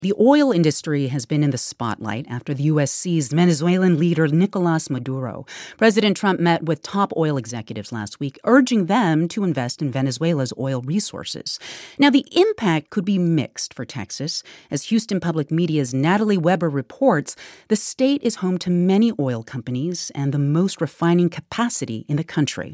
The oil industry has been in the spotlight after the U.S. seized Venezuelan leader Nicolas Maduro. President Trump met with top oil executives last week, urging them to invest in Venezuela's oil resources. Now, the impact could be mixed for Texas. As Houston Public Media's Natalie Weber reports, the state is home to many oil companies and the most refining capacity in the country.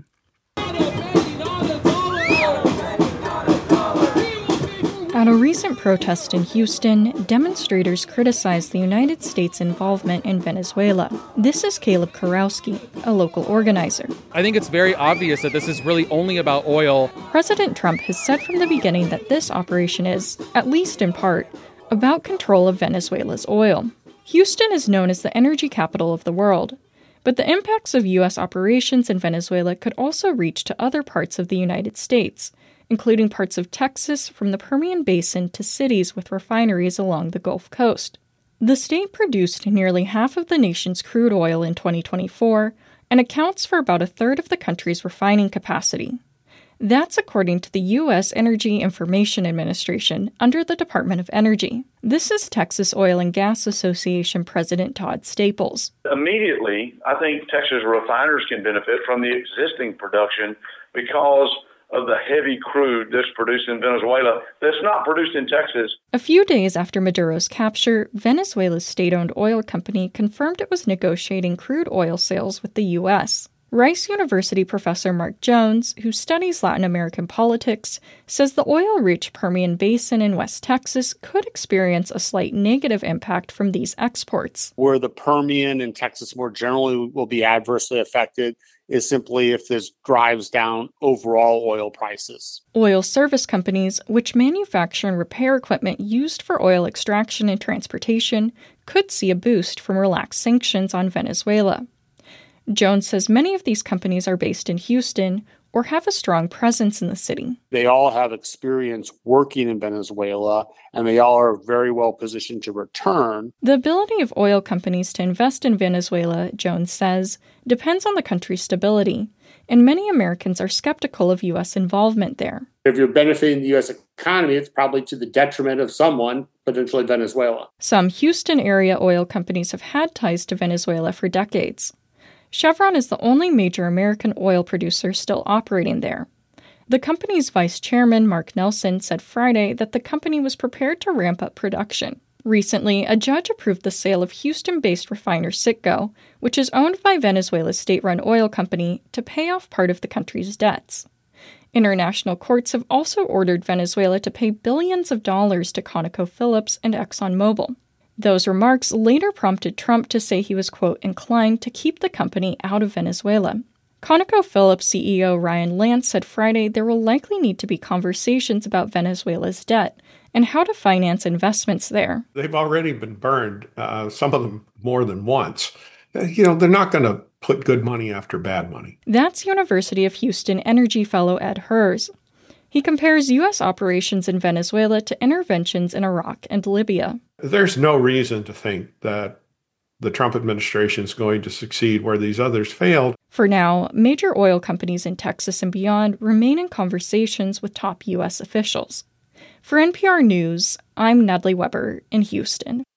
At a recent protest in Houston, demonstrators criticized the United States' involvement in Venezuela. This is Caleb Kurowski, a local organizer. I think it's very obvious that this is really only about oil. President Trump has said from the beginning that this operation is, at least in part, about control of Venezuela's oil. Houston is known as the energy capital of the world, but the impacts of U.S. operations in Venezuela could also reach to other parts of the United States, including parts of Texas from the Permian Basin to cities with refineries along the Gulf Coast. The state produced nearly half of the nation's crude oil in 2024 and accounts for about a third of the country's refining capacity. That's according to the U.S. Energy Information Administration under the Department of Energy. This is Texas Oil and Gas Association President Todd Staples. Immediately, I think Texas refiners can benefit from the existing production because of the heavy crude that's produced in Venezuela that's not produced in Texas. A few days after Maduro's capture, Venezuela's state-owned oil company confirmed it was negotiating crude oil sales with the U.S. Rice University professor Mark Jones, who studies Latin American politics, says the oil-rich Permian Basin in West Texas could experience a slight negative impact from these exports. Where the Permian and Texas more generally will be adversely affected is simply if this drives down overall oil prices. Oil service companies, which manufacture and repair equipment used for oil extraction and transportation, could see a boost from relaxed sanctions on Venezuela. Jones says many of these companies are based in Houston or have a strong presence in the city. They all have experience working in Venezuela, and they all are very well positioned to return. The ability of oil companies to invest in Venezuela, Jones says, depends on the country's stability, and many Americans are skeptical of U.S. involvement there. If you're benefiting the U.S. economy, it's probably to the detriment of someone, potentially Venezuela. Some Houston-area oil companies have had ties to Venezuela for decades. Chevron is the only major American oil producer still operating there. The company's vice chairman, Mark Nelson, said Friday that the company was prepared to ramp up production. Recently, a judge approved the sale of Houston-based refiner Citgo, which is owned by Venezuela's state-run oil company, to pay off part of the country's debts. International courts have also ordered Venezuela to pay billions of dollars to ConocoPhillips and ExxonMobil. Those remarks later prompted Trump to say he was, quote, inclined to keep the company out of Venezuela. ConocoPhillips CEO Ryan Lance said Friday there will likely need to be conversations about Venezuela's debt and how to finance investments there. They've already been burned, some of them more than once. They're not going to put good money after bad money. That's University of Houston energy fellow Ed Hers. He compares U.S. operations in Venezuela to interventions in Iraq and Libya. There's no reason to think that the Trump administration is going to succeed where these others failed. For now, major oil companies in Texas and beyond remain in conversations with top U.S. officials. For NPR News, I'm Natalie Weber in Houston.